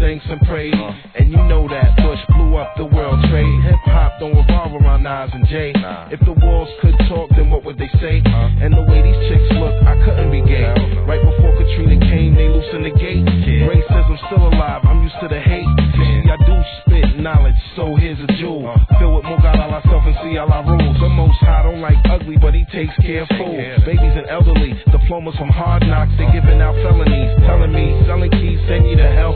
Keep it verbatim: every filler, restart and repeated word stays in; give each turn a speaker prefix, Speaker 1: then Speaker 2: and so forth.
Speaker 1: thanks and praise. And you know that Bush blew up the world trade. Hip-hop don't revolve around Nas and Jay. If the walls could talk, then what would they say? And the way these chicks look, I couldn't be gay. Right before Katrina came, they loosened the gate. Racism still alive, I'm used to the hate. See, I do spit knowledge, so here's a jewel. Fill with more God, Allah self, and see Allah rules. The most high don't like ugly, but he takes care of fools. Babies and elderly, diplomas from hard knocks, they giving out felonies. Telling me, selling keys, send you to hell.